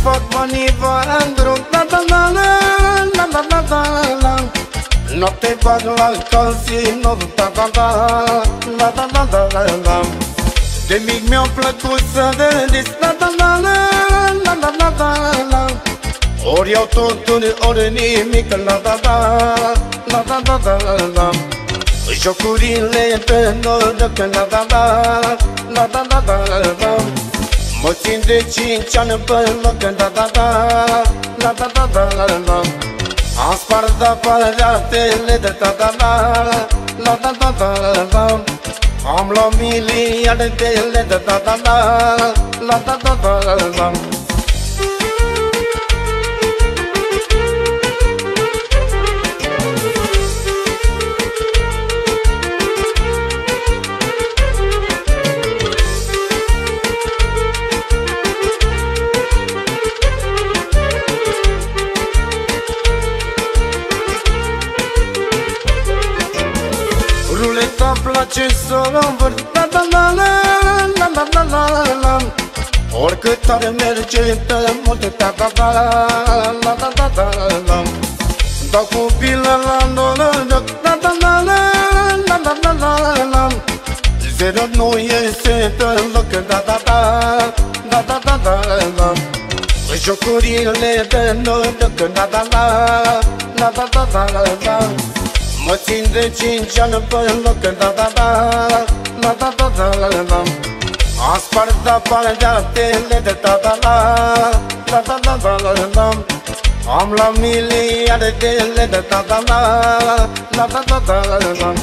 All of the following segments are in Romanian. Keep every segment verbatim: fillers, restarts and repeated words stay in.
fac banii vândru, la la la la la la la la la. Noapte bag la casino, la la la la la la la la la. De mic mi-a plăcut să vedis, la la la la la la la la la. Ori iau totul, ori nimic, la la la la la la la la la. Jocurile pe noroc, la la la la la la la la la. Mă țin de cinci ani pe loc, la la la la la la la la la. Am spart aparatele de la la la la la la la la. Am luat miliarde de la la la la la la la la la. Ruleta place să-l învârt, la la la la la la la la la. Oricât ar merge pe multe, la la la la la la la la la. Dau cu pilă la noroc, la la la la la la la la la la. Zero nu iese pe loc, la la la la la la la la la. Jocurile de noroc, la la la la la la la la la. Mă țin de cinci ani pe loc, la la la la la la la la la la. Am spart aparatele de la la la la la la la la la la. Am luat miliarde de la la la la la la la la la la.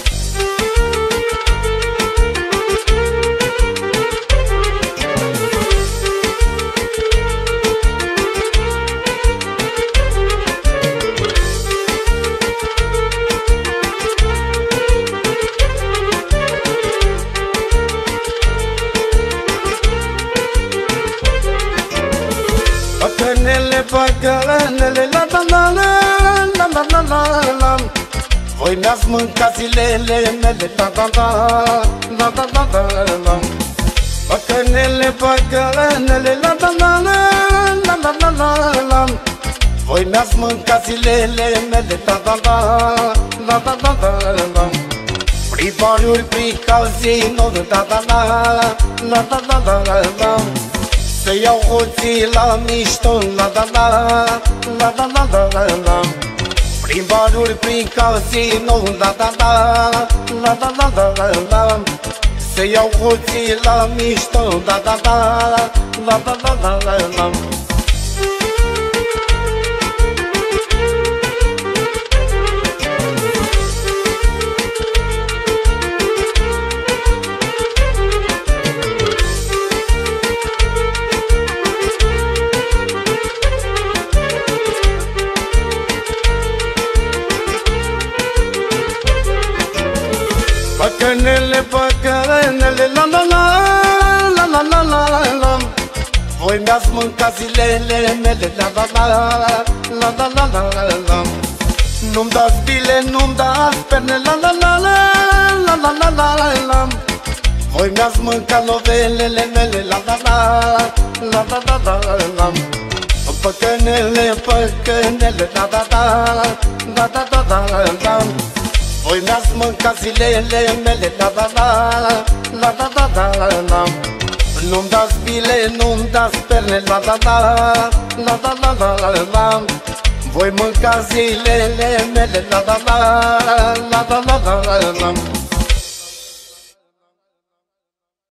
Păcănele, păcănele, la la la la la la la la la la. Voi mi-ați mâncat zilele mele, la la la la la la la la la. Păcănele, păcănele, la la la la la la la la la la. Voi mi-ați mâncat zilele mele, la la la la la la la la la. Prin bariuri, prin casino, la la la la la la la la la. Să iau hoții la mișto, la la la la la la la la la. Prin baruri, prin casino, la la la la la la la la la. Să iau hoții la mișto, la la la la la la la la la. Păcănele, păcănele, la la la la la la la la la. Voi mi-ați mâncat zilele mele, la la la la la la la la la. Nu-mi dați bile, nu-mi dați perne, la la la la la la la la la la. Voi mi-ați mâncat novelele mele, la la la la la la la la la. Păcănele, păcănele, la la la la la la la la la. Voi mi-ați mâncat zilele mele, la la la la la la la la la. Nu-mi dați bile, nu-mi dați perne, la la la la la la la la la. Voi mânca zilele mele, la la la la la la la la la.